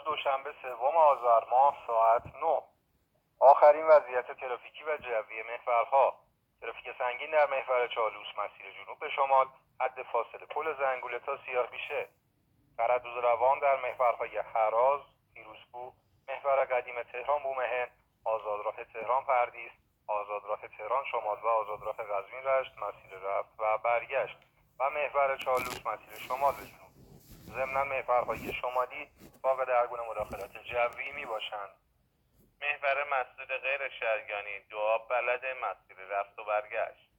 دوشنبه 3 آذر ماه ساعت 9. آخرین وضعیت ترافیکی و جوی محورها: ترافیک سنگین در محور چالوس مسیر جنوب به شمال حد فاصله پل زنگوله تا سیاه‌پیشه. تردد روان در محورهای هراز، فیروزکوه، محور قدیم تهران بومهن، آزادراه تهران پردیس، آزادراه تهران شمال و آزادراه قزوین رشت مسیر رفت و برگشت و محور چالوس مسیر شمال به جنوب. ضمناً محورهای شمالی واقع در گونه مداخلات جوی می باشند. محور مسجد غیر شریانی، دعا بلد مسیر رفت و برگشت.